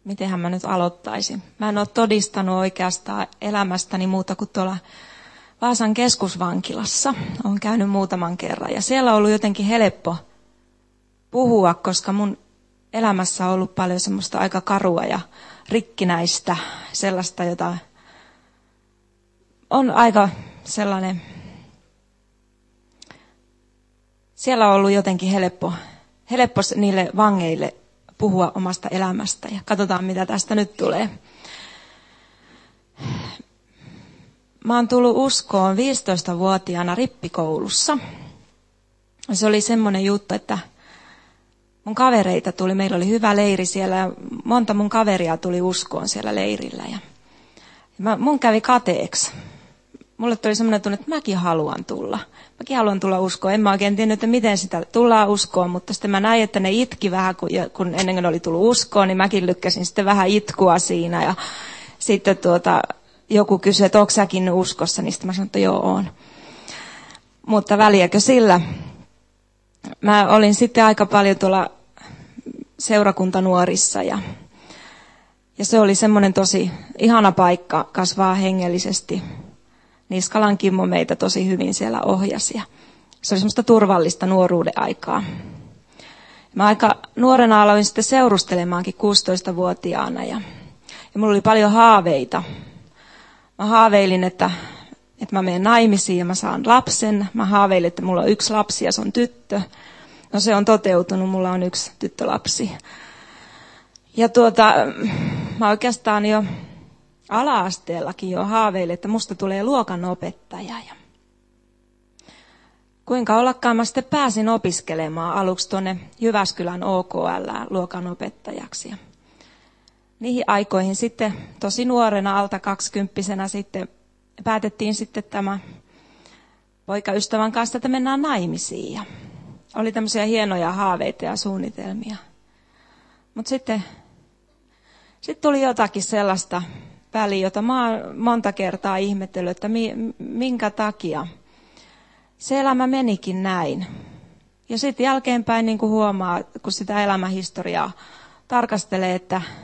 mitenhän mä nyt aloittaisin. Mä en ole todistanut oikeastaan elämästäni muuta kuin tuolla Vaasan keskusvankilassa. Olen käynyt muutaman kerran ja siellä on ollut jotenkin helppo puhua, koska mun elämässä on ollut paljon semmoista aika karua ja rikkinäistä, sellaista, jota on aika sellainen, siellä on ollut jotenkin helppo niille vangeille puhua omasta elämästä ja katsotaan mitä tästä nyt tulee. Mä oon tullut uskoon 15-vuotiaana rippikoulussa. Se oli semmoinen juttu, että mun kavereita tuli, meillä oli hyvä leiri siellä ja monta mun kaveria tuli uskoon siellä leirillä. Ja mun kävi kateeksi. Mulle tuli semmoinen tunne, että mäkin haluan tulla. Mäkin haluan tulla uskoon. En mä oikein tiennyt, että miten sitä tullaan uskoon, mutta sitten mä näin, että ne itki vähän, kun ennen kuin ne oli tullut uskoon, niin mäkin lykkäsin sitten vähän itkua siinä. Ja sitten joku kysyi, että onko säkin uskossa, niin sitten mä sanoin, että joo, on. Mutta väliäkö sillä? Mä olin sitten aika paljon tuolla seurakuntanuorissa ja se oli semmoinen tosi ihana paikka kasvaa hengellisesti. Niskalan Kimmo meitä tosi hyvin siellä ohjasi ja se oli semmoista turvallista nuoruuden aikaa. Mä aika nuorena aloin sitten seurustelemaankin 16-vuotiaana ja mulla oli paljon haaveita. Mä haaveilin, että mä menen naimisiin ja mä saan lapsen. Mä haaveilin, että mulla on 1 lapsi ja se on tyttö. No se on toteutunut, mulla on 1 tyttölapsi. Ja mä oikeastaan jo ala-asteellakin jo haaveilin, että musta tulee luokanopettaja. Ja kuinka ollakaan mä sitten pääsin opiskelemaan aluksi tuonne Jyväskylän OKL luokanopettajaksi. Ja niihin aikoihin sitten tosi nuorena alta 20-vuotiaana sitten päätettiin sitten tämä poikaystävän kanssa, että mennään naimisiin. Ja oli tämmöisiä hienoja haaveita ja suunnitelmia. Mutta sitten tuli jotakin sellaista väliä, jota mä oon monta kertaa ihmetellyt, että minkä takia se elämä menikin näin. Ja sitten jälkeenpäin niin kuin huomaa, kun sitä elämähistoriaa tarkastelee,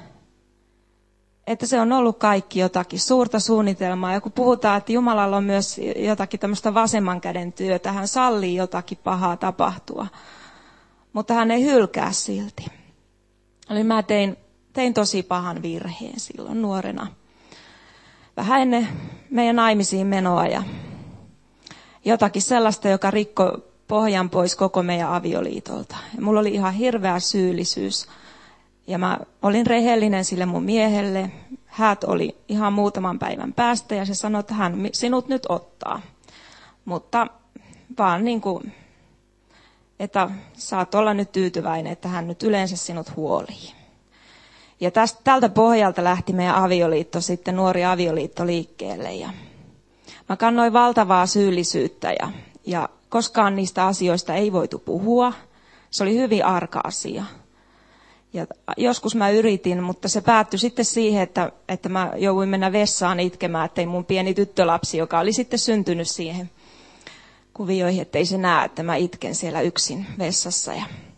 että se on ollut kaikki jotakin suurta suunnitelmaa. Ja kun puhutaan, että Jumalalla on myös jotakin tämmöistä vasemman käden työtä, hän sallii jotakin pahaa tapahtua, mutta hän ei hylkää silti. Eli mä tein tosi pahan virheen silloin nuorena. Vähän ennen meidän naimisiin menoa ja jotakin sellaista, joka rikkoi pohjan pois koko meidän avioliitolta. Ja mulla oli ihan hirveä syyllisyys. Ja mä olin rehellinen sille mun miehelle. Häät oli ihan muutaman päivän päästä ja se sanoi, että hän sinut nyt ottaa. Mutta vaan niin kuin, että saat olla nyt tyytyväinen, että hän nyt yleensä sinut huolii. Ja tältä pohjalta lähti meidän avioliitto, sitten nuori avioliitto liikkeelle. Ja mä kannoin valtavaa syyllisyyttä ja koskaan niistä asioista ei voitu puhua. Se oli hyvin arka asia. Ja joskus mä yritin, mutta se päättyi sitten siihen, että mä jouduin mennä vessaan itkemään, ettei mun pieni tyttölapsi, joka oli sitten syntynyt siihen kuvioihin, ettei se näe, että mä itken siellä yksin vessassa.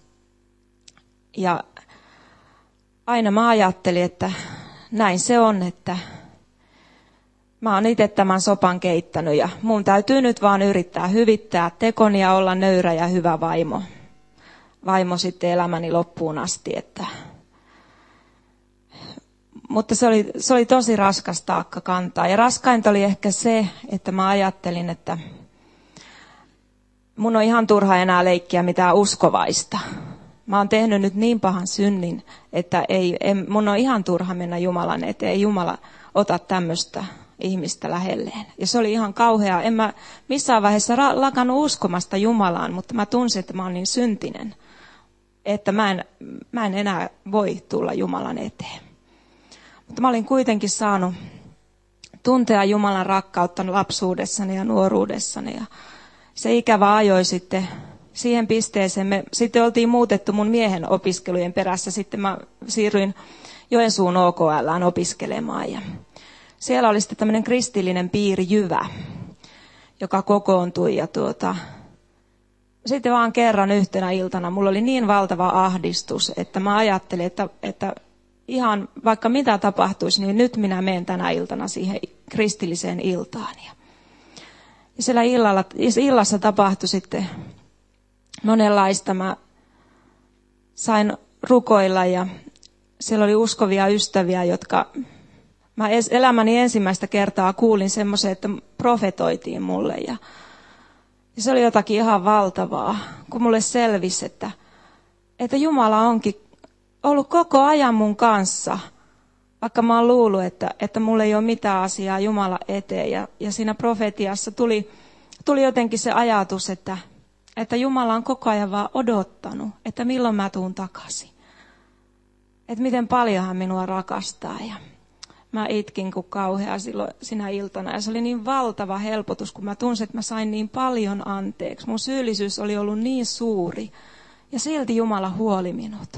Ja aina mä ajattelin, että näin se on, että mä oon itse tämän sopan keittänyt ja mun täytyy nyt vaan yrittää hyvittää tekoni ja olla nöyrä ja hyvä vaimo sitten elämäni loppuun asti. Mutta se oli tosi raskas taakka kantaa. Ja raskainta oli ehkä se, että mä ajattelin, että mun on ihan turha enää leikkiä mitään uskovaista. Mä oon tehnyt nyt niin pahan synnin, että mun on ihan turha mennä Jumalan eteen. Ei Jumala ota tämmöistä ihmistä lähelleen. Ja se oli ihan kauhea. En mä missään vaiheessa lakannut uskomasta Jumalaan, mutta mä tunsin, että mä oon niin syntinen, että mä en enää voi tulla Jumalan eteen. Mutta mä olin kuitenkin saanut tuntea Jumalan rakkautta lapsuudessani ja nuoruudessani. Ja se ikävä ajoi sitten siihen pisteeseen. Me sitten oltiin muutettu mun miehen opiskelujen perässä. Sitten mä siirryin Joensuun OKL:ään opiskelemaan. Ja siellä oli sitten tämmöinen kristillinen piiri Jyvä, joka kokoontui. Ja sitten vaan kerran yhtenä iltana mulla oli niin valtava ahdistus, että mä ajattelin, että ihan vaikka mitä tapahtuisi, niin nyt minä menen tänä iltana siihen kristilliseen iltaan. Ja siellä illassa tapahtui sitten monenlaista. Mä sain rukoilla ja siellä oli uskovia ystäviä, jotka mä elämäni ensimmäistä kertaa kuulin semmoisen, että profetoitiin mulle. Ja se oli jotakin ihan valtavaa, kun mulle selvisi, että Jumala onkin ollut koko ajan mun kanssa, vaikka mä oon luullut, että mulla ei ole mitään asiaa Jumala eteen. Ja siinä profetiassa tuli jotenkin se ajatus, että Jumala on koko ajan vaan odottanut, että milloin mä tuun takaisin. Että miten paljon hän minua rakastaa. Ja mä itkin kuin kauhea silloin sinä iltana. Ja se oli niin valtava helpotus, kun mä tunsin, että mä sain niin paljon anteeksi. Mun syyllisyys oli ollut niin suuri. Ja silti Jumala huoli minut.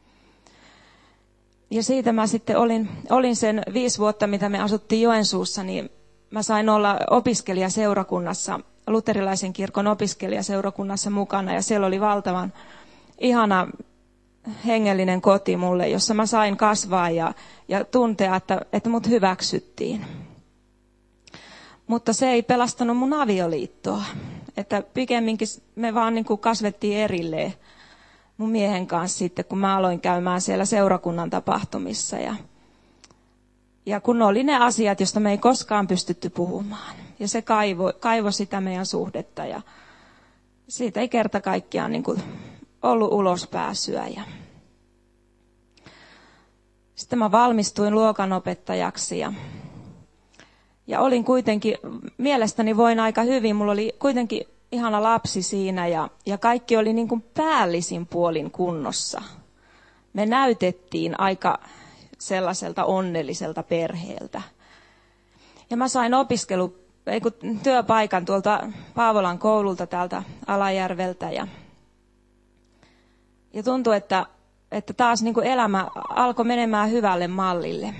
Ja siitä mä sitten olin sen 5 vuotta, mitä me asuttiin Joensuussa, niin mä sain olla opiskelijaseurakunnassa, luterilaisen kirkon opiskelijaseurakunnassa mukana. Ja siellä oli valtavan ihana hengellinen koti mulle, jossa mä sain kasvaa ja tuntea, että mut hyväksyttiin. Mutta se ei pelastanut mun avioliittoa. Että pikemminkin me vaan niin kuin kasvettiin erilleen mun miehen kanssa sitten, kun mä aloin käymään siellä seurakunnan tapahtumissa. Ja kun oli ne asiat, joista me ei koskaan pystytty puhumaan. Ja se kaivoi sitä meidän suhdetta ja siitä ei kerta kaikkiaan niin kuin ollut ulospääsyä. Sitten mä valmistuin luokanopettajaksi ja olin kuitenkin, mielestäni voin aika hyvin, mulla oli kuitenkin ihana lapsi siinä ja kaikki oli niin kuin päällisin puolin kunnossa. Me näytettiin aika sellaiselta onnelliselta perheeltä. Ja mä sain työpaikan tuolta Paavolan koululta täältä Alajärveltä ja tuntui, että taas niin kuin elämä alkoi menemään hyvälle mallille.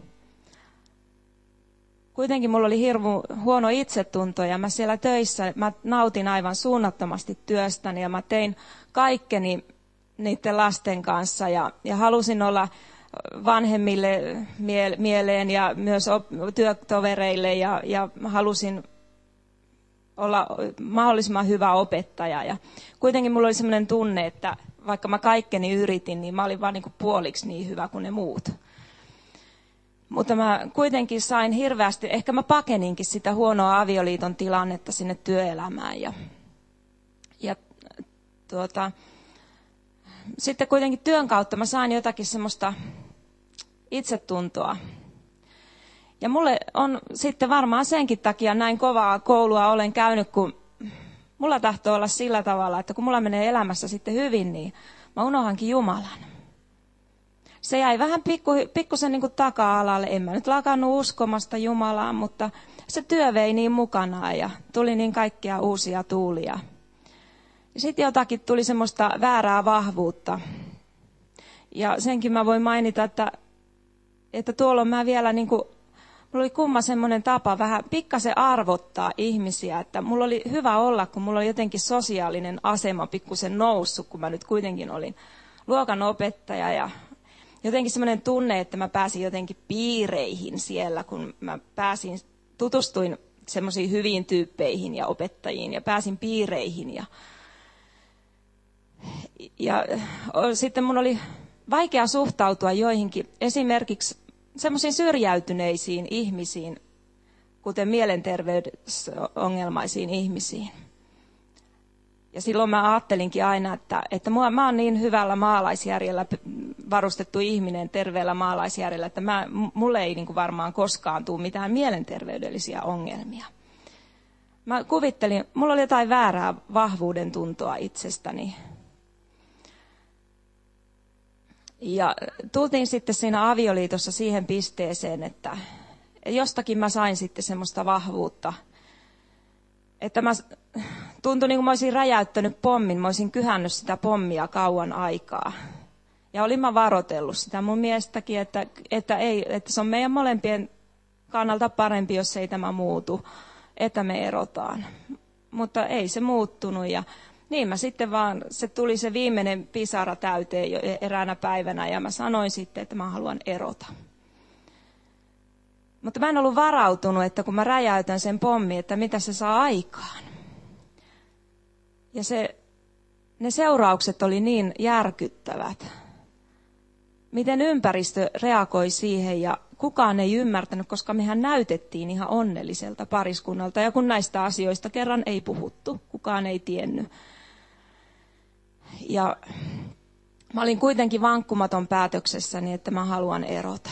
Kuitenkin mulla oli hirmu huono itsetunto ja mä siellä töissä, mä nautin aivan suunnattomasti työstäni ja mä tein kaikkeni niiden lasten kanssa ja halusin olla vanhemmille mieleen ja myös työtovereille ja halusin olla mahdollisimman hyvä opettaja. Ja kuitenkin mulla oli sellainen tunne, että vaikka mä kaikkeni yritin, niin mä olin vaan niin kuin puoliksi niin hyvä kuin ne muut. Mutta mä kuitenkin sain hirveästi, ehkä mä pakeninkin sitä huonoa avioliiton tilannetta sinne työelämään. Sitten kuitenkin työn kautta mä sain jotakin semmoista itsetuntoa. Ja mulle on sitten varmaan senkin takia näin kovaa koulua olen käynyt, kun mulla tahtoo olla sillä tavalla, että kun mulla menee elämässä sitten hyvin, niin mä unohankin Jumalan. Se jäi vähän pikkusen niin kuin taka-alalle. En mä nyt lakannut uskomasta Jumalaan, mutta se työ vei niin mukanaan ja tuli niin kaikkia uusia tuulia. Ja sitten jotakin tuli semmoista väärää vahvuutta. Ja senkin mä voin mainita, että tuolloin mä vielä niin kuin, mulla oli kumma semmoinen tapa vähän pikkasen arvottaa ihmisiä, että mulla oli hyvä olla, kun mulla oli jotenkin sosiaalinen asema pikkusen noussut, kun mä nyt kuitenkin olin luokanopettaja ja jotenkin semmoinen tunne, että mä pääsin jotenkin piireihin siellä, kun mä tutustuin semmoisiin hyviin tyyppeihin ja opettajiin ja pääsin piireihin. Ja sitten mun oli vaikea suhtautua joihinkin esimerkiksi semmoisiin syrjäytyneisiin ihmisiin, kuten mielenterveysongelmaisiin ihmisiin. Ja silloin mä ajattelinkin aina, että mä oon niin hyvällä maalaisjärjellä varustettu ihminen, terveellä maalaisjärjellä, että mulle ei niin kuin varmaan koskaan tule mitään mielenterveydellisiä ongelmia. Mä kuvittelin, mulla oli jotain väärää vahvuuden tuntoa itsestäni. Ja tultiin sitten siinä avioliitossa siihen pisteeseen, että jostakin mä sain sitten semmoista vahvuutta, että tuntui niin kuin mä olisin räjäyttänyt pommin, mä olisin kyhännyt sitä pommia kauan aikaa. Ja olin mä varoitellut sitä mun miestäkin, että se on meidän molempien kannalta parempi, jos ei tämä muutu, että me erotaan. Mutta ei se muuttunut ja niin mä sitten vaan, se tuli se viimeinen pisara täyteen jo eräänä päivänä ja mä sanoin sitten, että mä haluan erota. Mutta mä en ollut varautunut, että kun mä räjäytän sen pommin, että mitä se saa aikaan. Ja ne seuraukset oli niin järkyttävät. Miten ympäristö reagoi siihen ja kukaan ei ymmärtänyt, koska mehän näytettiin ihan onnelliselta pariskunnalta. Ja kun näistä asioista kerran ei puhuttu, kukaan ei tiennyt. Ja mä olin kuitenkin vankkumaton päätöksessäni, että mä haluan erota.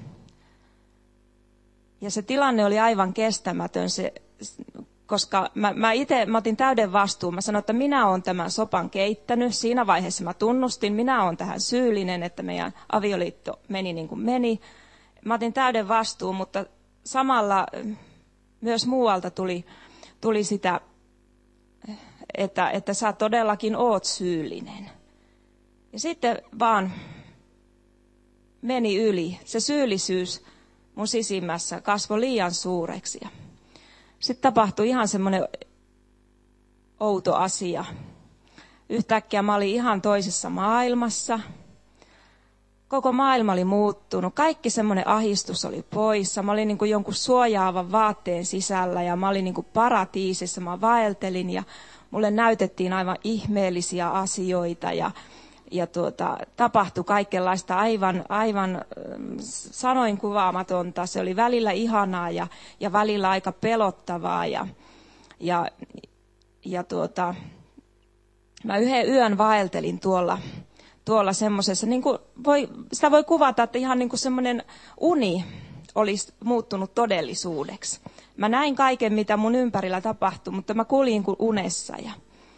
Ja se tilanne oli aivan kestämätön, koska mä otin täyden vastuun. Mä sanoin, että minä olen tämän sopan keittänyt. Siinä vaiheessa mä tunnustin, minä olen tähän syyllinen, että meidän avioliitto meni niin kuin meni. Mä otin täyden vastuun, mutta samalla myös muualta tuli sitä, että sä todellakin oot syyllinen. Ja sitten vaan meni yli. Se syyllisyys mun sisimmässä kasvoi liian suureksi. Sitten tapahtui ihan semmoinen outo asia. Yhtäkkiä mä olin ihan toisessa maailmassa. Koko maailma oli muuttunut. Kaikki semmoinen ahdistus oli poissa. Mä olin niin kuin jonkun suojaavan vaatteen sisällä ja mä olin niin kuin paratiisissa. Mä vaeltelin ja mulle näytettiin aivan ihmeellisiä asioita ja tapahtui kaikenlaista aivan sanoin kuvaamatonta. Se oli välillä ihanaa ja välillä aika pelottavaa mä yhden yön vaeltelin tuolla semmoisessa, niin kuin sitä voi kuvata, että ihan niin kuin semmoinen uni olisi muuttunut todellisuudeksi. Mä näin kaiken, mitä mun ympärillä tapahtui, mutta mä kuljin kuin unessa. Ja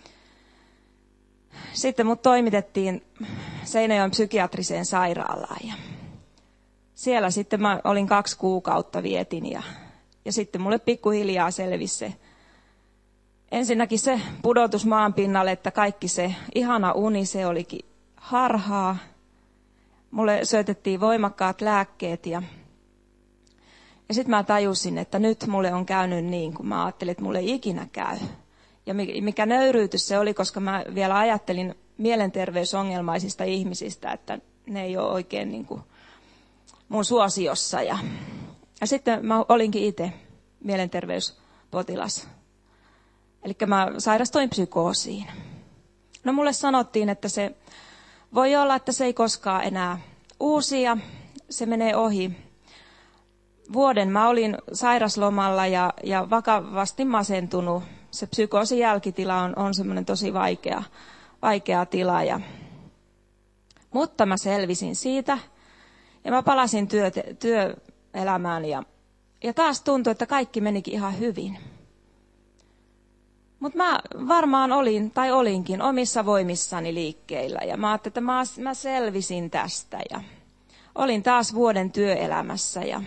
sitten mut toimitettiin Seinäjoen psykiatriseen sairaalaan. Ja siellä sitten mä olin 2 kuukautta vietin ja sitten mulle pikkuhiljaa selvisi se. Ensinnäkin se pudotus maan pinnalle, että kaikki se ihana uni, se olikin harhaa. Mulle syötettiin voimakkaat lääkkeet ja sitten mä tajusin, että nyt mulle on käynyt niin, kun mä ajattelin, että mulle ei ikinä käy. Ja mikä nöyryytys se oli, koska mä vielä ajattelin mielenterveysongelmaisista ihmisistä, että ne ei ole oikein niin kuin mun suosiossa. Ja sitten mä olinkin itse mielenterveyspotilas. Eli mä sairastuin psykoosiin. No mulle sanottiin, että se voi olla, että se ei koskaan enää uusia, se menee ohi. Vuoden mä olin sairaslomalla ja vakavasti masentunut. Se psykoosin jälkitila on semmoinen tosi vaikea tila. Mutta mä selvisin siitä ja mä palasin työelämään ja taas tuntui, että kaikki menikin ihan hyvin. Mutta mä varmaan olinkin omissa voimissani liikkeillä ja mä ajattelin, että mä selvisin tästä ja olin taas vuoden työelämässä ja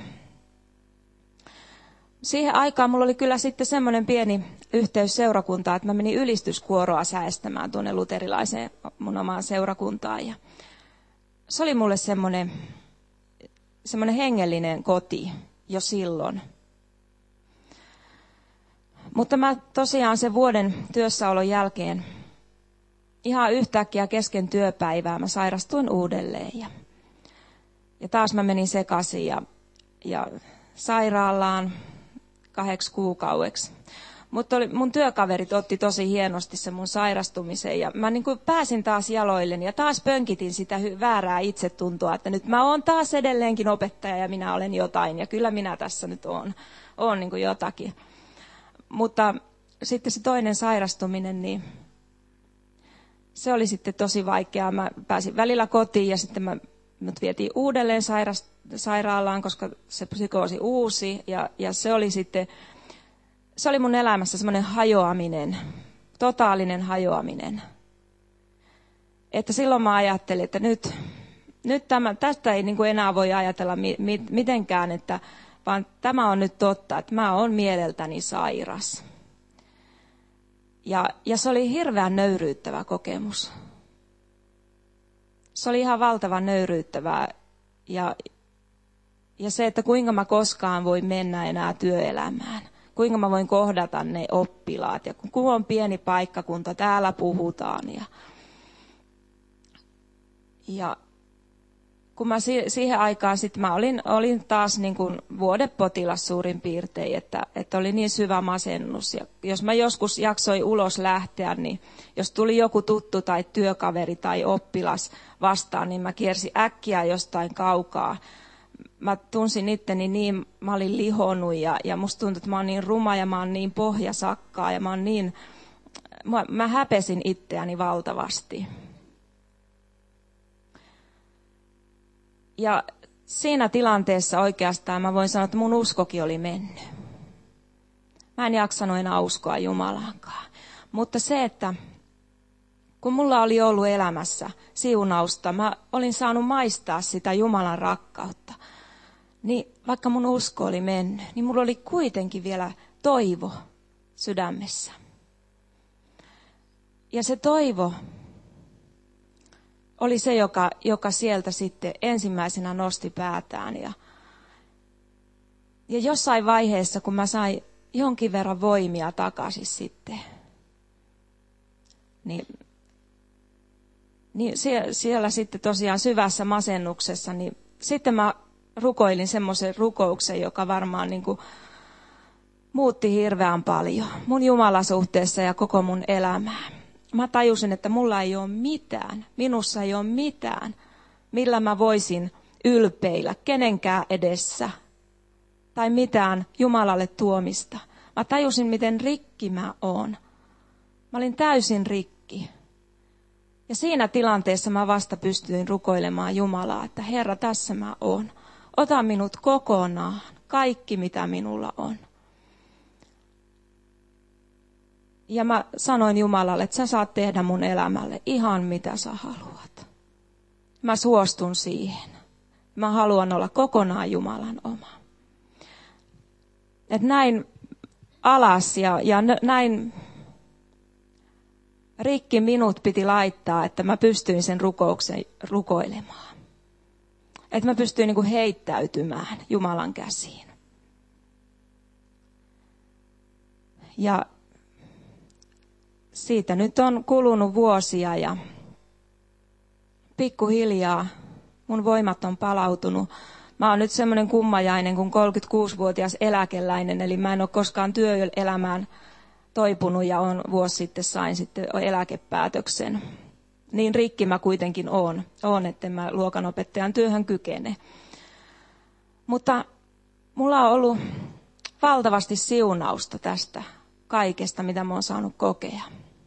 siihen aikaan mulla oli kyllä sitten semmoinen pieni yhteys seurakuntaan, että mä menin ylistyskuoroa säestämään tuonne luterilaiseen mun omaan seurakuntaan. Ja se oli mulle semmoinen hengellinen koti jo silloin. Mutta mä tosiaan sen vuoden työssäolon jälkeen ihan yhtäkkiä kesken työpäivää mä sairastuin uudelleen. Ja taas mä menin sekaisin ja sairaalaan 8 kuukaudeksi. Mutta mun työkaverit otti tosi hienosti sen mun sairastumisen ja mä niin kuin pääsin taas jaloilleni ja taas pönkitin sitä väärää itsetuntoa, että nyt mä oon taas edelleenkin opettaja ja minä olen jotain ja kyllä minä tässä nyt oon niin kuin jotakin. Mutta sitten se toinen sairastuminen, niin se oli sitten tosi vaikeaa. Mä pääsin välillä kotiin ja sitten mut vietiin uudelleen sairaalaan, koska se psykoosi uusi ja se oli mun elämässä semmoinen hajoaminen, totaalinen hajoaminen. Että silloin mä ajattelin, että nyt tästä ei niin kuin enää voi ajatella mitenkään, vaan tämä on nyt totta, että mä oon mieleltäni sairas. Ja se oli hirveän nöyryyttävä kokemus. Se oli ihan valtavan nöyryyttävää ja se, että kuinka mä koskaan voi mennä enää työelämään. kuinka mä voin kohdata ne oppilaat ja kun on pieni paikkakunta, täällä puhutaan. Ja kun mä siihen aikaan sitten mä olin taas niin kuin vuodepotilas suurin piirtein, että oli niin syvä masennus. Ja jos mä joskus jaksoin ulos lähteä, niin jos tuli joku tuttu tai työkaveri tai oppilas vastaan, niin mä kiersin äkkiä jostain kaukaa. Mä tunsin itteni niin, mä olin lihonnut ja musta tuntui, että mä oon niin ruma ja mä oon niin pohjasakkaa ja mä häpesin itseäni valtavasti. Ja siinä tilanteessa oikeastaan mä voin sanoa, että mun uskokin oli mennyt. Mä en jaksanut enää uskoa Jumalaankaan. Mutta se, että kun mulla oli ollut elämässä siunausta, mä olin saanut maistaa sitä Jumalan rakkautta. Niin vaikka mun usko oli mennyt, niin mulla oli kuitenkin vielä toivo sydämessä. Ja se toivo oli se, joka sieltä sitten ensimmäisenä nosti päätään. Ja jossain vaiheessa, kun mä sain jonkin verran voimia takaisin sitten, niin siellä sitten tosiaan syvässä masennuksessa, niin sitten mä rukoilin semmoisen rukouksen, joka varmaan niin kuin muutti hirveän paljon mun Jumalasuhteessa ja koko mun elämää. Mä tajusin, että mulla ei ole mitään, minussa ei ole mitään, millä mä voisin ylpeillä kenenkään edessä tai mitään Jumalalle tuomista. Mä tajusin, miten rikki mä oon. Mä olin täysin rikki. Ja siinä tilanteessa mä vasta pystyin rukoilemaan Jumalaa, että Herra, tässä mä oon. Ota minut kokonaan, kaikki mitä minulla on. Ja mä sanoin Jumalalle, että sä saat tehdä mun elämälle ihan mitä sä haluat. Mä suostun siihen. Mä haluan olla kokonaan Jumalan oma. Et näin alas ja näin rikki minut piti laittaa, että mä pystyin sen rukouksen rukoilemaan. Että mä pystyin niin kuin heittäytymään Jumalan käsiin. Ja siitä nyt on kulunut vuosia ja pikkuhiljaa mun voimat on palautunut. Mä oon nyt semmoinen kummajainen kuin 36-vuotias eläkeläinen, eli mä en ole koskaan työelämään toipunut ja vuosi sitten sain sitten eläkepäätöksen. Niin rikki mä kuitenkin oon, että mä luokanopettajan työhön kykene. Mutta mulla on ollut valtavasti siunausta tästä kaikesta, mitä mä oon saanut kokea.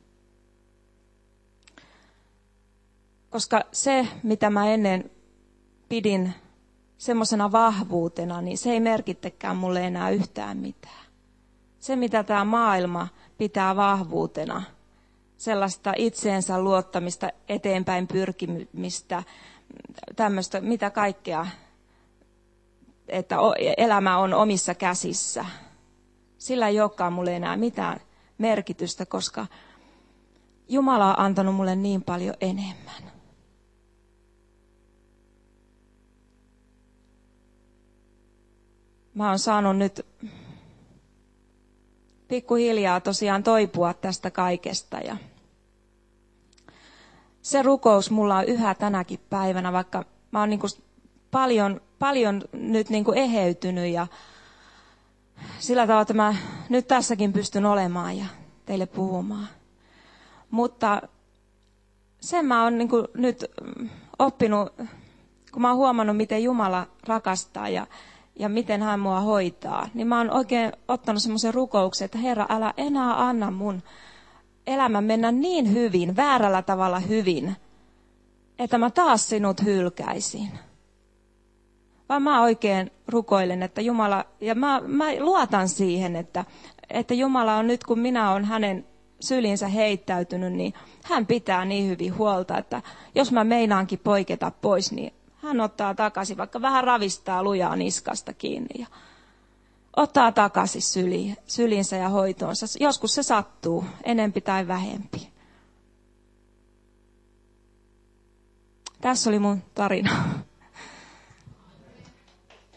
Koska se, mitä mä ennen pidin semmoisena vahvuutena, niin se ei merkittäkään mulle enää yhtään mitään. Se, mitä tämä maailma pitää vahvuutena, sellaista itseensä luottamista, eteenpäin pyrkimistä, tämmöistä, mitä kaikkea, että elämä on omissa käsissä. Sillä ei olekaan mulle enää mitään merkitystä, koska Jumala on antanut mulle niin paljon enemmän. Mä oon saanut nyt pikkuhiljaa tosiaan toipua tästä kaikesta. Ja se rukous mulla on yhä tänäkin päivänä, vaikka mä oon niin kuin paljon nyt niin kuin eheytynyt ja sillä tavalla, että mä nyt tässäkin pystyn olemaan ja teille puhumaan. Mutta sen mä oon niin kuin nyt oppinut, kun mä oon huomannut, miten Jumala rakastaa ja miten hän mua hoitaa, niin mä oon oikein ottanut semmoisen rukouksen, että Herra, älä enää anna mun elämän mennä niin hyvin, väärällä tavalla hyvin, että mä taas sinut hylkäisin. Vaan mä oikein rukoilen, että Jumala, ja mä luotan siihen, että Jumala on nyt, kun minä olen hänen sylinsä heittäytynyt, niin hän pitää niin hyvin huolta, että jos mä meinaankin poiketa pois, niin hän ottaa takaisin, vaikka vähän ravistaa lujaa niskasta kiinni ja ottaa takaisin sylinsä ja hoitoonsa. Joskus se sattuu, enempi tai vähempi. Tässä oli mun tarina.